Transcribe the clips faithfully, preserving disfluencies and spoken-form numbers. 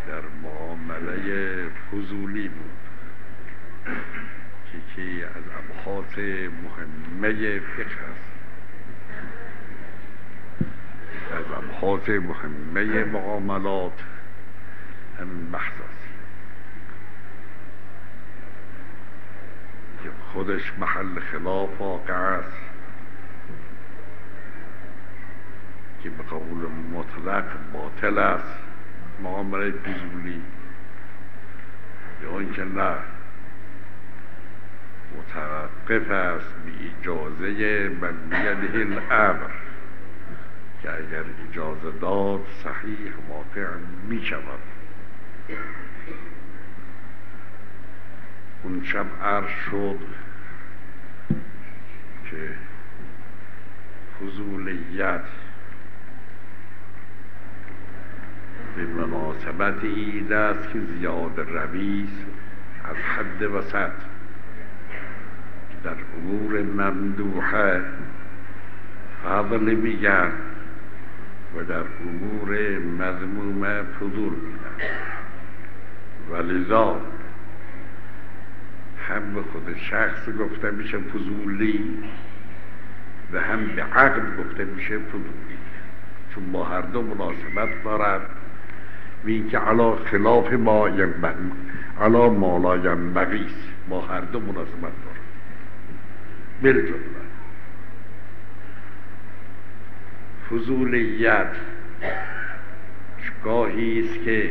در معامله فضولی بود که یکی از ابحاث مهمه فقه است، از ابحاث مهمه معاملات همین بحث است که خودش محل خلاف واقع است، که به قول مطلق باطل است معامله فضولی، یا اینکه نه متوقف است به اجازه من بیده الامر، که اگر اجازه داد صحیح واقع می شود. اون شب عرض شد که فضولیت به مناسبت این است که زیاد رویس از حد وسط در امور ممدوحه فضل میگن و در امور مذمومه فضول میگن، ولذا هم به خود شخص گفته میشه فضولی و هم به عقل گفته میشه فضولی، چون با هر دو مناسبت دارد و این که علا خلاف ما ینبغی، علا ما لا ینبغی است، با هر دو مناسبت دارد. بالجمله فضولیت گاهی است که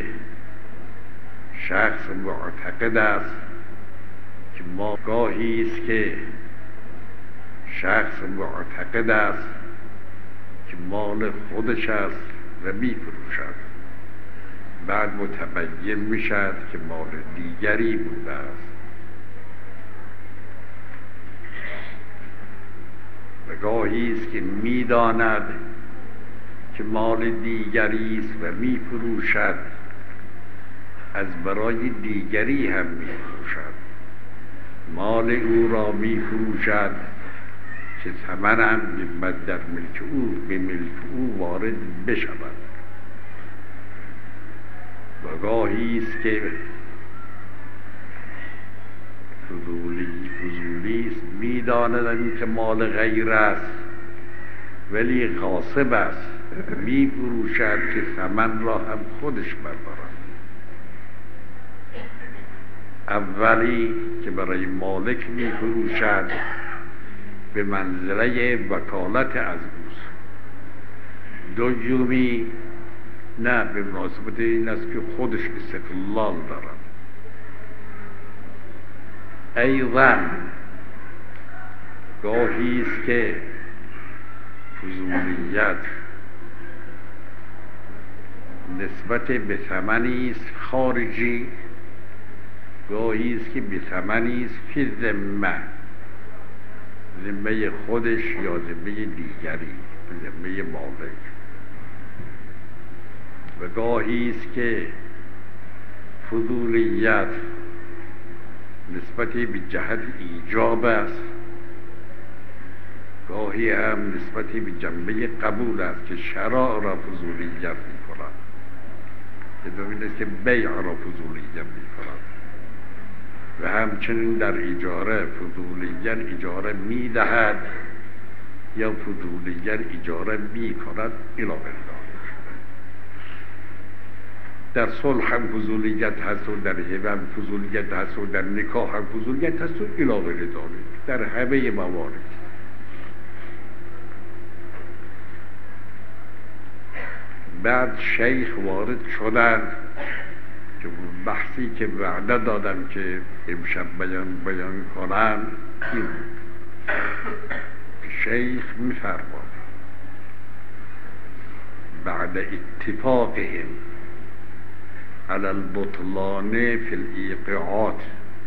شخص معتقد است که ما گاهی است که شخص معتقد است که مال خودش است و می فروشد، بعد متبین می شد که مال دیگری بوده است. و گاهی است که می داند که مال دیگری است و می فروشد، از برای دیگری هم می فروشد، مال او را می فروشد که ثمن هم در ملک او به ملک او وارد بشود. و گاهی است که فضولی فضولی است، می داند که مال غیر است ولی غاصب است، می فروشد که ثمن را هم خودش بردارد. اولی که برای مالک می فروشد به منزله وکالت از اوست، دومی نه به مناسبت این است که خودش استقلال دارد. ایضا گاهی است که فضولیت نسبت به ثمنی است خارجی، گاهی است که به ثمنی است فی ذمه، ذمه خودش یا ذمه دیگری، ذمه مالک. و گاهی است که فضولیت نسبت به جهت ایجاب است، گاهی هم نسبت به جنبه قبول است که شرع را فضولیت می کند، که دومین است که بیع را فضولیت می کند. و همچنین در اجاره فضولیت اجاره می دهد یا فضولیت اجاره می کند الی آخره. در صلح هم فضولیت هست و در هبه هم فضولیت هست و در نکاح هم فضولیت هست و الی آخره داره، در همه موارد. بعد شیخ وارد شدند که بحثی که وعده دادم که امشب بیان بیان کنم این شیخ می‌فرماد بعد اتفاقهم على البطلان فی الایقاعات،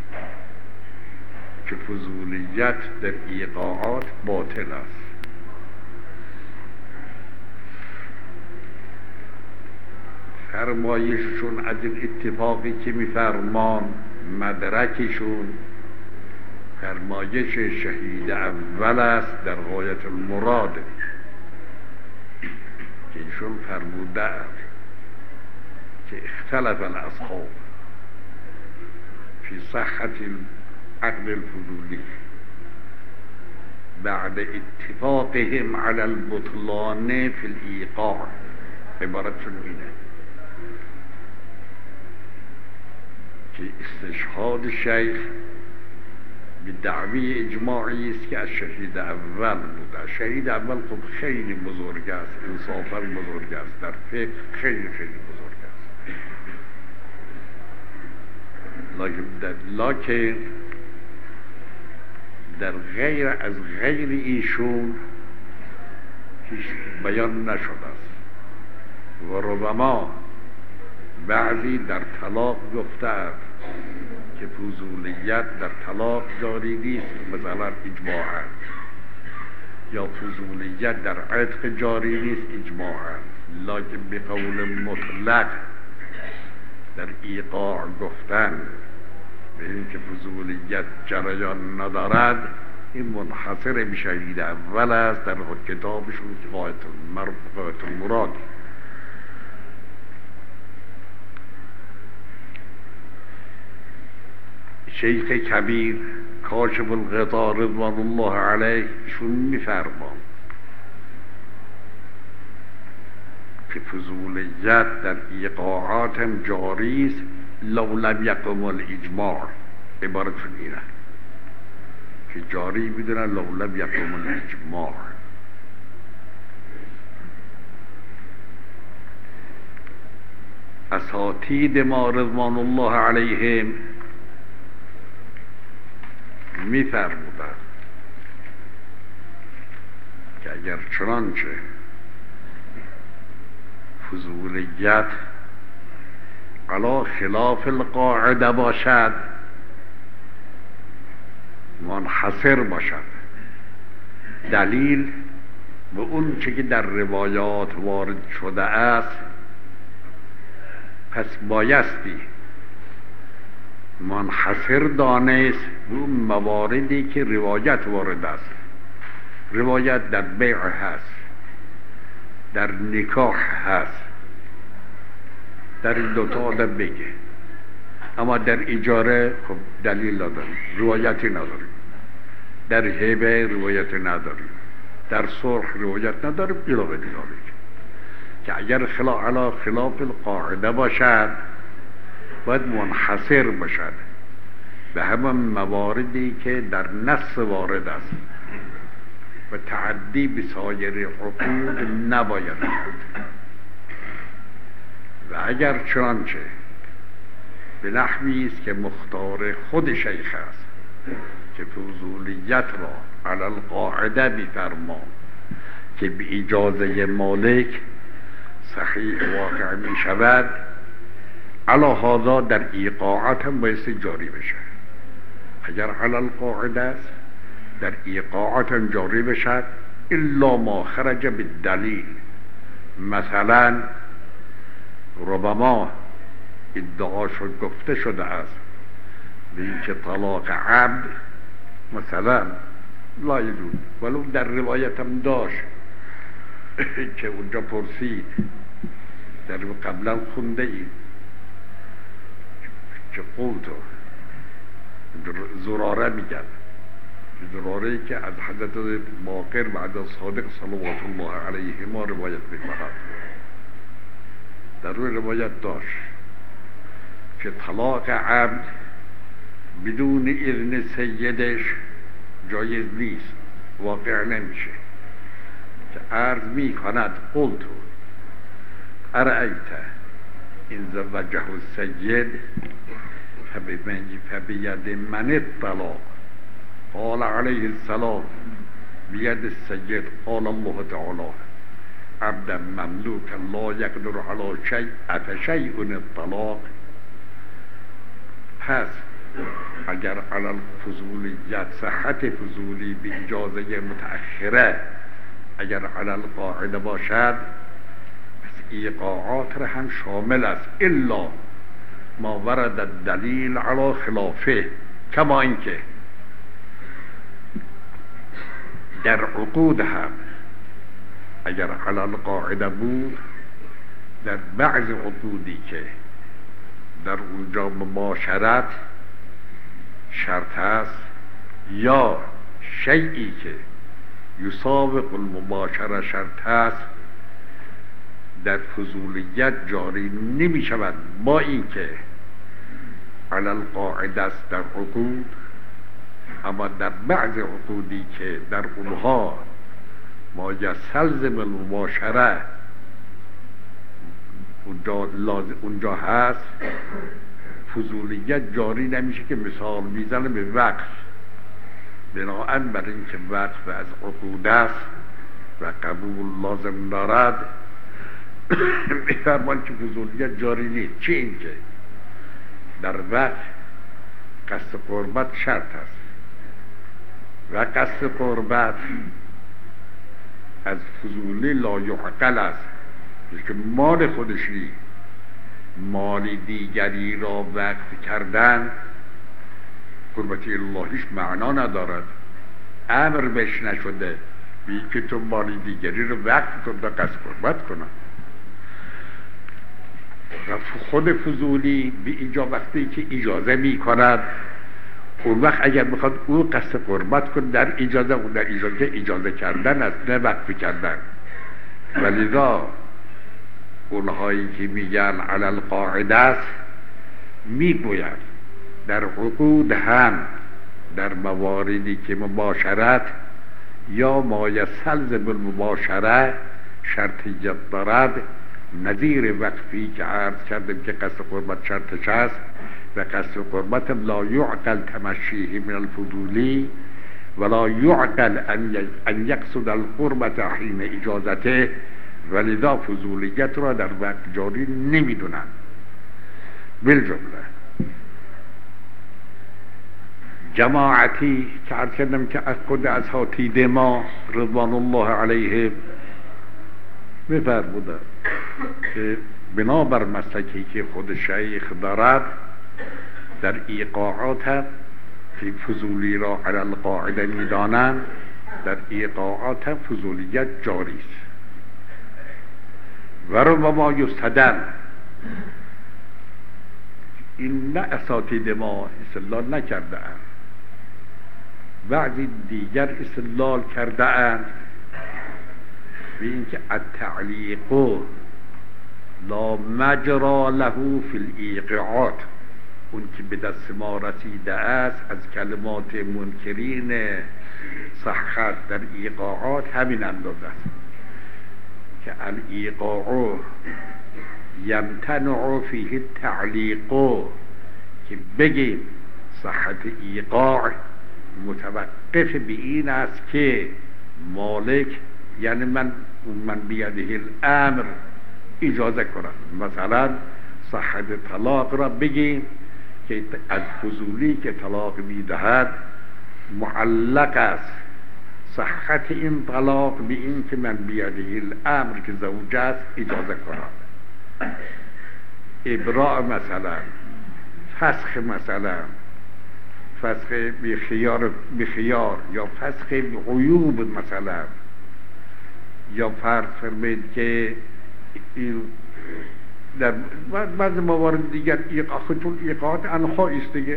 که فضولیت در ایقاعات باطل است. فرمایششون از این اتفاقی که میفرمان مدرکشون فرمایش شهید اول است در غایت المراد، که ایشون فرموده است که اختلف الاصحاب فی صحت العقد الفضولی بعد اتفاقهم على البطلان فی الایقاع. عبارتشون اینه که استشهاد شیخ به دعوی اجماعی است که از شهید اول بوده. شهید اول خب خیلی بزرگ است، انصافا بزرگ است، در فقه خیلی خیلی بزرگ است، لکن در, لکن در غیر از غیر ایشون هیچ بیان نشده است و ربما بعضی در طلاق گفتند که فضولیت در طلاق جاری نیست، مثلا اجماعاً، یا فضولیت در عتق جاری نیست اجماعاً، لکن به قول مطلق در ایقاع گفتن به این که فضولیت جریان ندارد، این منحصر به شهید اول است در کتابشون که غایت المراد. شیخ کبیر کاشف الغطا رضوان الله علیه شون میفرمان که فضولیت در ایقاعات هم جاری است لو لم یقم الاجماع. عبارتشون اینه که جاری میدونن لو لم یقم الاجماع. اساتید ما رضوان الله علیهم می‌فرمودند که اگر چنانچه فضولیت علی خلاف القاعده باشد، منحصر باشد، دلیل به اون چه که در روایات وارد شده است، پس بایستی منحصر دانست به اون مواردی که روایت وارد است. روایت در بیع هست، در نکاح هست، در این دوتا آدم بگه، اما در اجاره خب دلیل نداریم، روایتی نداریم، در هبه روایتی نداریم، در صلح روایت نداریم، الاغه دیگه که اگر خلاف علا خلاف القاعده باشد باید منحصر باشد به همون مواردی که در نص وارد است و تعدی به سایر عقود نباید کرد. و اگر چنانچه به نحوی است که مختار خود شیخ است که فضولیت را علی القاعده بیفرمان که به اجازه مالک صحیح واقع می شود، علی هذا در ایقاعات هم بایستی جاری بشه. اگر علی القاعده است در ایقاعات هم جاری بشد الا ما خرج بالدلیل. مثلا ربما ادعا شد گفته شده است به اینکه طلاق عبد مثلا لا یجوز، ولو در روایت هم داشت که اونجا پرسید، در قبلا خونده اید که قلتو زراره میگن، زراره که از حضرت باقر بعد از صادق صلوات الله علیه ما روایت میکنند، در روی روایت داشت که طلاق عبد بدون اذن سیدش جایز نیست، واقع نمیشه، که عرض میکند قلتو ارأیت این زوجه السید فبید من الطلاق قال علیه السلام بید السید قال الله تعالی عبدا مملوکا لا یقدر علی شیء افشیء الطلاق. پس اگر علی الفضولیت صحت فضولی به اجازه متأخره اگر علی القاعده باشد، پس ایقاعات را هم شامل است الا ما ورد الدلیل علی خلافه، کما اینکه در عقود هم اگر علی القاعده بود، در بعض عقودی که در اونجا مباشرت شرط است یا شیئی که یسابق المباشره شرط است در فضولیت جاری نمی شود، با اینکه علی القاعده است در عقود، اما در بعض عقودی که در اونها ما یستلزم المباشره اونجا, لازم اونجا هست، فضولیت جاری نمیشه که مثال میزنه به وقف، بنابراین برای اینکه وقف از عقود است و قبول لازم دارد میفرمان که فضولیت جاری نیست. چه اینکه در وقف قصد قربت شرط است و قصد قربت از فضولی لا یعقل است، که مال خودشی مال دیگری را وقف کردن قربت اللهیش معنا ندارد، امر بهش نشده بی که تو مال دیگری رو وقف کن تا قصد قربت کنن. و خود فضولی به اینجا وقتی که اجازه می کند، اون وقت اگر میخواد او قصد قربت کن در اجازه و در اجازه اجازه کردن است، نه وقف کردن. ولذا اونهایی که میگن علی القاعده است میگوید در عقود هم در مواردی که مباشرت یا ما یستلزم المباشره شرطیت دارد، نظیر وقفی که عرض کردیم که قصد قربت شرطش است و قصد قربت لا یعقل تمشیه من الفضولی ولا یعقل ان یقصد القربت حین اجازته، ولذا فضولیت را در وقت جاری نمیدونن. بالجمله جماعتی که عرض کردم که از خود اساتید ما رضوان الله علیهم میفرمودن که بنابر مسلکی که خود شیخ دارد در ایقاعات که فضولی را علی القاعده میدانند، در ایقاعات فضولیت جاری است و ربما یستدل. این نه اساتید ما استدلال نکرده اند، بعضی دیگر استدلال کرده اند به اینکه التعلیق لا مجرا له فی الایقاعات، اون که به دست ما رسیده است از کلمات منکرین صحت در ایقاعات همین اندازه است که الایقاع یمتنع فیه التعلیق، که بگیم صحت ایقاع متوقف به این است که مالک یعنی من من بیده الامر اجازه کنم. مثلا صحت طلاق را بگیم که از فضولی که طلاق میدهد معلق است صحت این طلاق به این که من بیده الامر که زوج است اجازه کنم. ابراء مثلا، فسخ مثلا، فسخ بخیار بخیار یا فسخ بعیوب مثلا، یا فرض فرمید که در بعض موارد دیگر خودتون ایقاعات انخواهی است دیگه،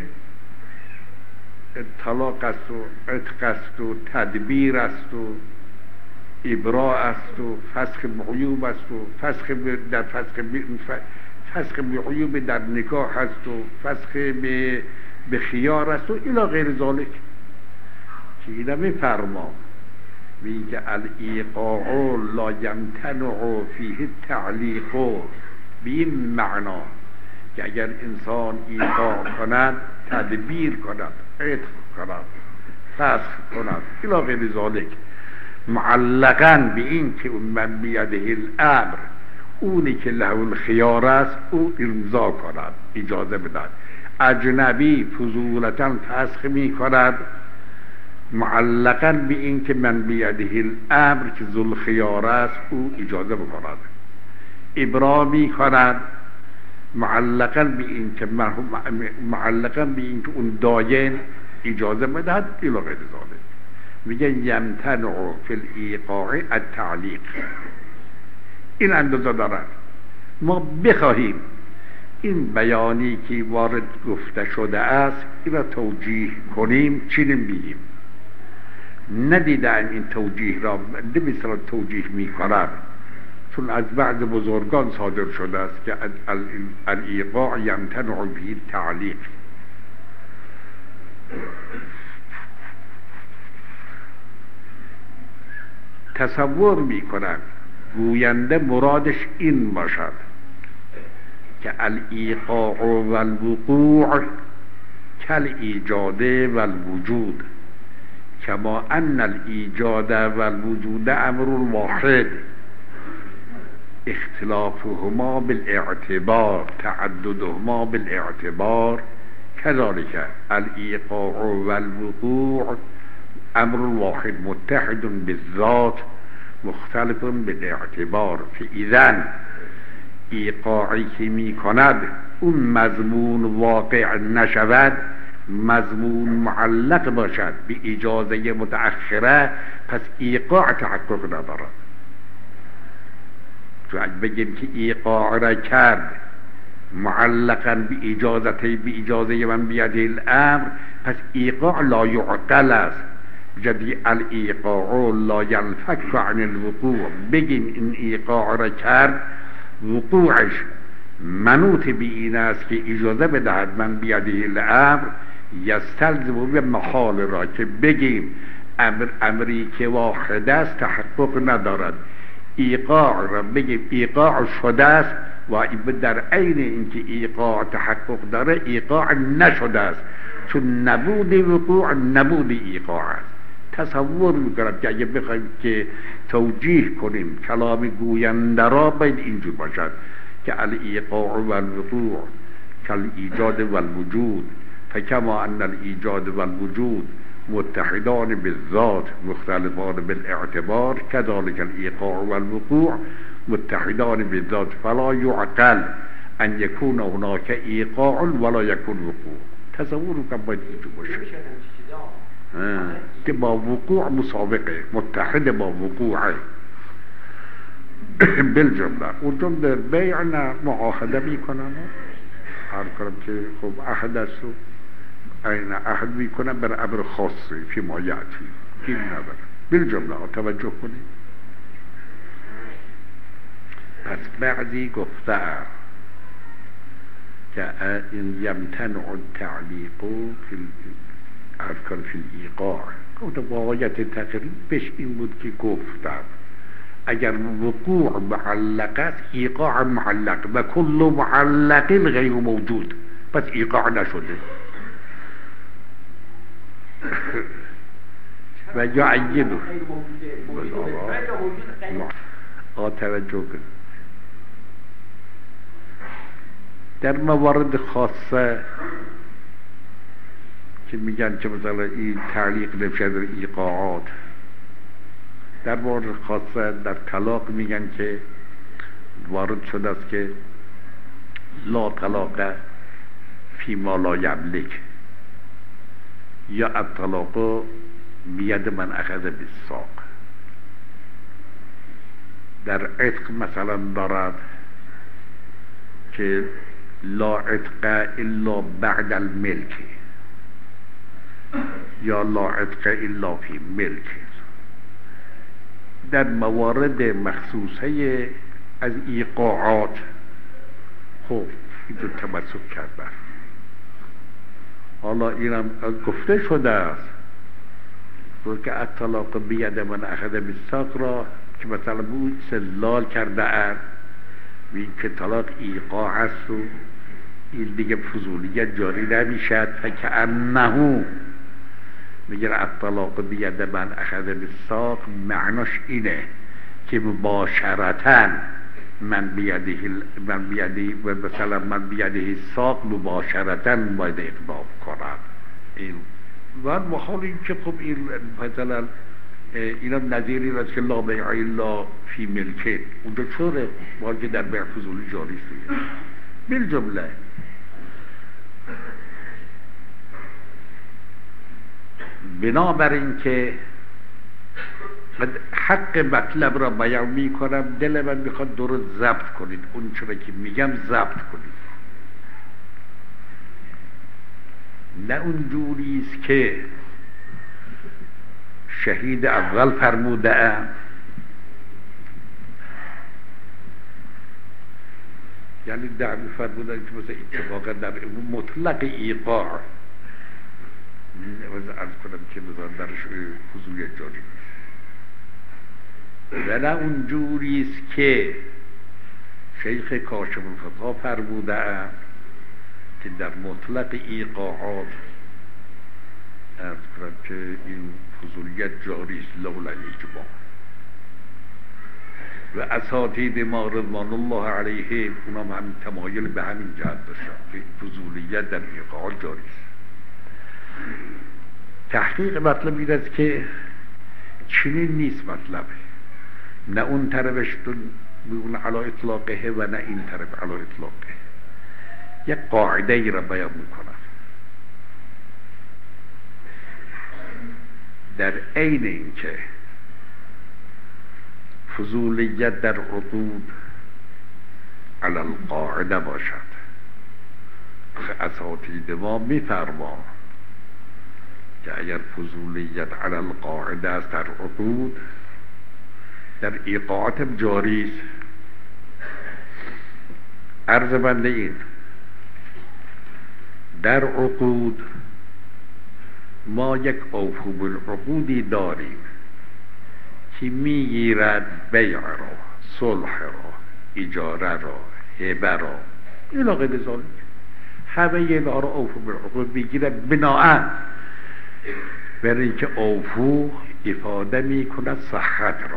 طلاق است و عتق است و تدبیر است و ابراء است و فسخ بعیوب است و فسخ در فسخ فسخ بعیوب در نکاح است و فسخ به خیار است و الی غیر ذالک، که اینا میفرما میگه الایقاع لا یمتنع فیه التعلیق، به این معنا که اگر انسان ایقاع کند، تدبیر کند، عتق کند، فسخ کند الی غیر ذالک، معلقاً به این که من بیده الامر، اونی که له الخیار است او امضا کند، اجازه بدهد. اجنبی فضولتاً فسخ می کند معلقاً به این که من بیده الامر که ذو خیار است او اجازه بکند. ابرا می کند معلقاً به این که معلقاً به این که اون داین اجازه بدهد الی غیر ذالک. میگه یمتنع فی الایقاع التعلیق. این اندازه دارد. ما بخواهیم این بیانی که وارد گفته شده است این را توجیه کنیم چی میگیم؟ ندیدن این توجیه را نمی‌توان توجیه میکنم، چون از بعض بزرگان صادر شده است که الایقاع یمتنع به تعلیق. تصور میکنم گوینده مرادش این باشد که الایقاع و الوقوع کل ایجاد و الوجود، کما ان الایجاد و الوجود امر واحد اختلافهما بالاعتبار تعددهما بالاعتبار كذلك الایقاع و الوقوع امر واحد متحد بالذات مختلف بالاعتبار. فاذا ایقاعی که می کند اون مضمون واقع نشود، مضمون معلق باشد به اجازه متأخره، پس ایقاع تحقق ندارد. چون اگه بگیم که ایقاع را کرد معلقا به اجازت به اجازه من بیده الامر، پس ایقاع لا یعقل است. جدی الایقاع لا ينفك عن الوقوع، بگیم این ایقاع را کرد وقوعش منوط به این است که اجازه بدهد من بیده الامر، یستلزم به محال را که بگیم امر امری که واحد است تحقق ندارد. ایقاع را بگیم ایقاع شده است و در عین اینکه ایقاع تحقق داره ایقاع نشده است، چون نبود وقوع نبود ایقاع است. تصور میکنم که اگه بخوایم که توجیه کنیم کلام گوینده را باید اینجور باشد که الایقاع و الوقوع کل ایجاد و الوجود فکما ان الایجاد و الوجود متحدان بالذات مختلفان بالاعتبار كذلك الایقاع و الوقوع متحدان بالذات فلا يعقل ان يكون هناك ایقاع ولا يكون وقوع. تصور میکنم باید اینجور باشه که با وقوع مسابقه متحد با وقوعه بالجمله. اونجا در بیع نه معاهده میکنن، هر کنم که خب عهد است و این عهد میکنن بر امر خاصی فی ما یعطی این نداره. بالجمله توجه کنید. پس بعضی گفته که این یمتنع التعلیق فی افکار فی الایقاع، گفت واقعیت تقریبش این بود که گفتم اگر وقوع معلق است ایقاع معلق و کل معلق غیر موجود، پس ایقاع نشده. و یعیدو توجه کن در موارد خاصه که میگن که مثلا این تعلیق نمیشه در ایقاعات، در مورد خاصه در طلاق میگن که وارد شده است که لا طلاق فی ما لا یملک یا الطلاق بید من اخذ بالساق. در عتق مثلا دارد که لا عتق الا بعد الملک یا لا عتق الا فی ملک. در موارد مخصوصه از ایقاعات خب این رو تمسک کردن. حالا اینم گفته شده است که الطلاق بید من اخذ بالساق را که مثلا بود سلال کرده اند این که طلاق ایقاع است و این دیگه فضولیت جاری نمیشد، فکأنه میگن الطلاق بید من اخذ بالساق معناش اینه که مباشرتاً من بیده من بیده و مثلا من بیده ساق مباشرتاً باید اقدام کنم. این و محال این که خب این مثلا اینا نظیری راست که لا بیع الا فی ملکه اونجا چوره باید که در بیع فضولی جاری است. بالجمله بنابراین که حق مطلب را بیان می کنم، دل من میخواد درست ضبط کنید، اون چرا که میگم ضبط کنید. نه اون جوری است که شهید اول فرموده ام، یعنی دعوی فرمودن که مثلا اتفاقا در مطلق ایقاع مثلا عرض کنم که مثلا درش فضولیت جاری نیست، و نه اون جوری است که شیخ کاشف الخفا فرموده ام که در مطلق ایقاعات عرض کنم که این فضولیت جاری است لولا اجماع. و اساتید ما رضوان الله علیهم اونم همین تمایل به همین جهت داشتن که فضولیت در ایقاعات جاری است. تحقیق مطلب این است که چنین نیست مطلبه، نه اون طرفش اون علی اطلاقه و نه این طرف علی اطلاقه. یک قاعده ای را بیان میکنم. در عین این که فضولیت در عقود علی القاعده باشد، اساتید ما میفرمان که اگر فضولیت علی القاعده است در عقود، در ایقاعات جاری است. عرض بنده این در عقود ما یک اوفو بالعقودی داریم که میگیرد بیع را، صلح را، اجاره را، هبه را، این غیر ذالک همه اینا را اوفو بالعقود میگیرد بناءً بر اینکه اوفو افاده میکند صحت را.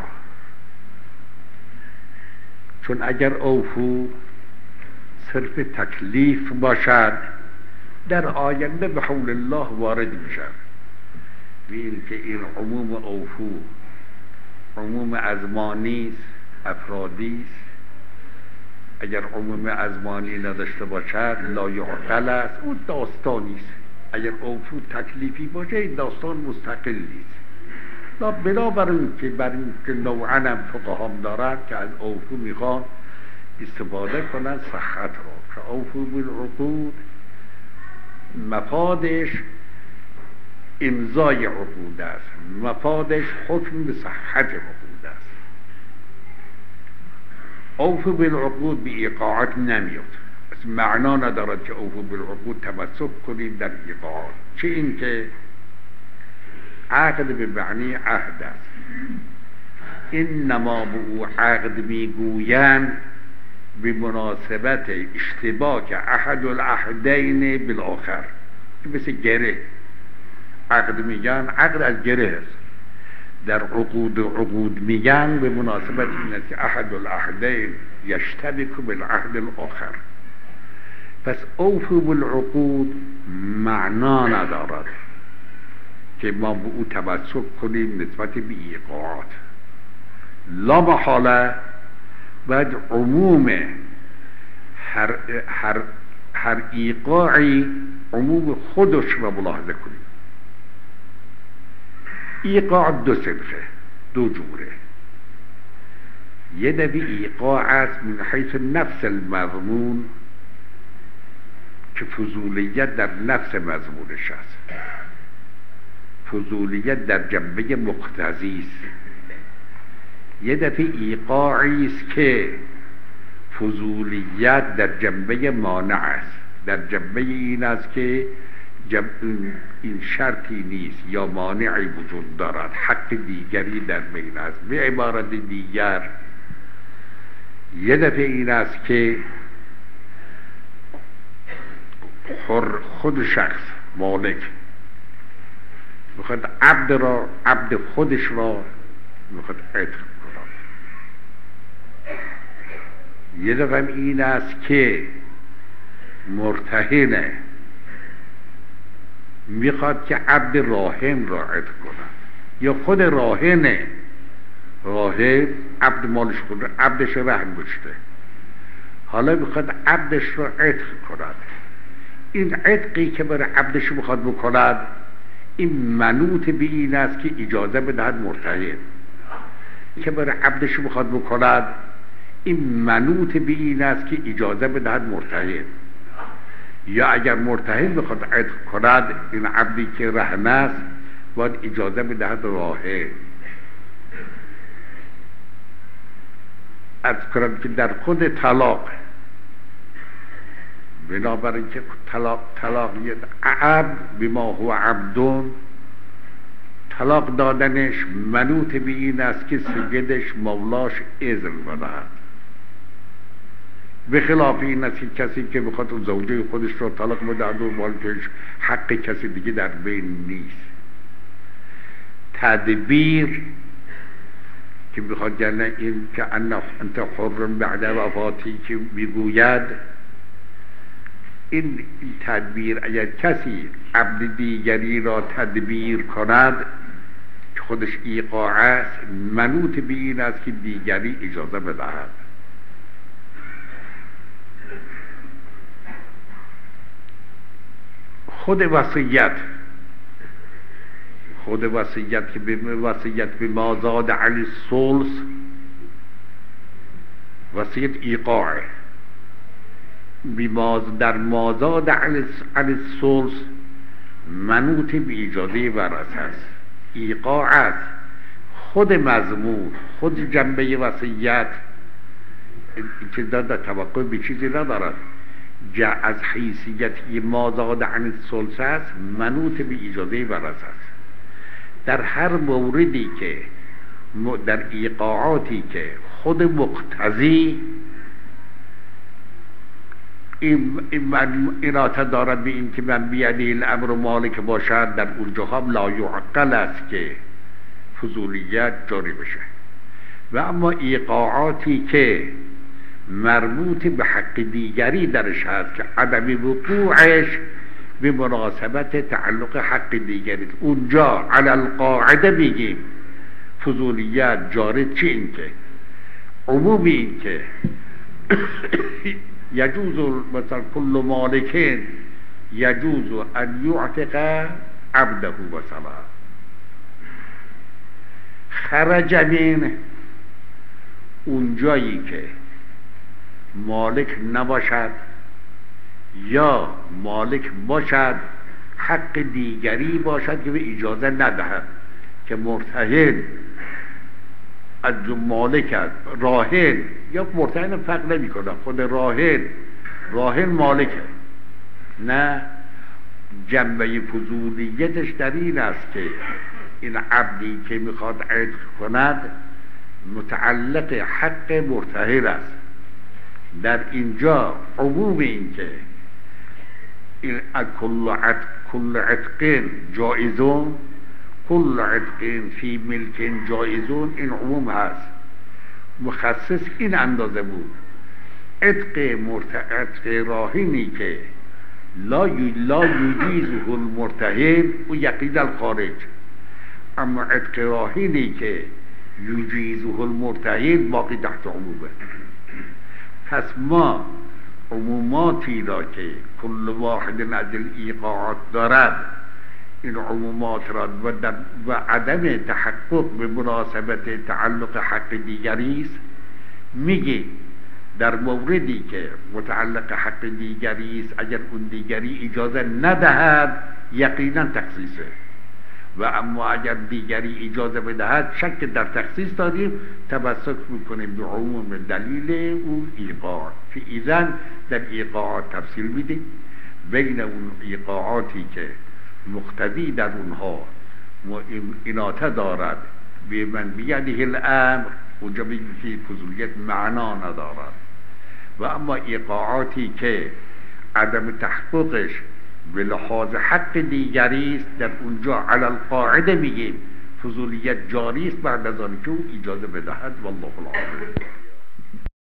چون اگر اوفو صرف تکلیف باشد در آینده به حول الله وارد میشد. ببین که این عموم اوفو عموم ازمانی است، افرادی است. اگر عموم ازمانی نداشته باشد لا یعقل است، اون داستانی است. اگر اوفو تکلیفی باشه این داستان مستقل نیست. لا بنابراین که بر این که نوعا هم فقهام دارن که از اوفو میخوان استفاده کنن صحت را، که اوفو بالعقود مفادش امضای عقود است، مفادش حکم به صحت عقود است. اوفو بالعقود به ایقاعات نمیاد، از معنا ندارد که اوفو بالعقود تمسک کنیم در ایقاعات، چه این که عقد به معنی عهد است. انما به او عقد میگویند به مناسبت اشتباک احد العهدین بالآخر، که مثل گره عقد میگن، عقد از گره است. در عقود عقود میگن به مناسبت این است که احد العهدین یشتبک بالعهد الاخر. پس اوفو بالعقود معنا ندارد که ما به او تمسک کنیم نسبت به ایقاعات. لا محاله باید عموم هر, هر, هر ایقاعی عموم خودش را ملاحظه کنیم. ایقاع دو صنفه، دو جوره. یه نوع ایقاع است من حیث نفس المضمون که فضولیت در نفس مضمونش است، فضولیت در جنبه مقتضی است. یه دفعه ایقاعی است که فضولیت در جنبه مانع است، در جنبه این است که این شرطی نیست یا مانعی وجود دارد، حق دیگری در بین است. به عبارت دیگر یه دفعه این است که خود شخص مالک میخواد عبد را، عبد خودش را میخواد عتق کنه. یه دفعه این است که مرتهنه میخواد که عبد راهن را عتق کنه، یا خود راهنه، راهن عبد مالش کنه، عبدش رهن گذاشته، حالا میخواد عبدش را عتق کند. این عتقی که برای عبدش میخواد بکند این منوط به این است که اجازه بدهد مرتهن، که برای عبدش میخواد بکند این منوط به این است که اجازه بدهد مرتهن، یا اگر مرتهن بخواد عتق کند، این عبدی که رهن است باید اجازه بدهد راهن. از کنم که در خود طلاق، بنابراین که طلاق طلاقیت عبد بما هو عبدون، طلاق دادنش منوط به این است که سیدش مولاش اذن بدهد. به خلاف این است که کسی که بخواد زوجه خودش رو طلاق بدهد و مالکش حق کسی دیگه در بین نیست. تدبیر که بخواد جنه این که انت حر بعد وفاتی که میگوید، این تدبیر اگر کسی عبد دیگری را تدبیر کند که خودش ایقاع است، منوط به این است که دیگری اجازه بدهد. خود وصیت خود وصیت که به وصیت به مازاد علی الثلث، وصیت ایقاعه. بیماز در مازاد علی الثلث منوط به اجازه ورثه است، ایقاع است. خود مضمون، خود جنبه وصیت که در توقع به چیزی ندارد، جا از حیثیت مازاد علی الثلث است، منوط به اجازه ورثه است. در هر موردی که در ایقاعاتی که خود مقتضی این ایناته دارد به این که من بیدی الامر مالک باشد، در اونجا هم لا یعقل است که فضولیت جاری بشه. و اما ایقاعاتی که مربوط به حق دیگری درش هست که عدم وقوعش به مناسبت تعلق حق دیگری، اونجا علی القاعده بگیم فضولیت جاری. چی؟ این که عمومی این که یجوز مثلا کل مالک یجوز ان یعتق عبده مثلا، خرج من اونجایی که مالک نباشد یا مالک باشد حق دیگری باشد که به اجازه ندهد، که مرتهن از مالک است، راهن یا مرتهن فرق نمی کنه، خود راهن راهن مالکه. نه، جنبه فضولیتش در این است که این عبدی که میخواد عتق کند متعلق حق مرتهن است. در اینجا عموم این که این کل عتق کل عتق جایزون، کل عتق فی ملک جایزون، این عموم هست. مخصص این اندازه بود. عتق مرتهن راهنی که لا لا یجیزه المرتهن و یقین الخارج، اما عتق راهنی که یجیزه المرتهن باقی تحت عمومه. پس ما عموماتی را که کل واحد از ایقاعات دارد، این عمومات را و, و عدم تحقق به مناسبت تعلق حق دیگری است، میگی در موردی که متعلق حق دیگری است اگر اون دیگری اجازه ندهد یقینا تخصیصه، و اما اگر دیگری اجازه بدهد شک در تخصیص داریم، تمسک میکنیم به عموم دلیل اون ایقاع. که ایزن در ایقاعات تفصیل میدیم بین اون ایقاعاتی که مقتضی در اونها ایناته دارد به من بیده الامر، اونجا بگیم که فضولیت معنا ندارد. و اما ایقاعاتی که عدم تحققش به لحاظ حق دیگری است، در اونجا علی القاعده میگیم فضولیت جاری است بعد از آن که اجازه بدهد. والله العالم.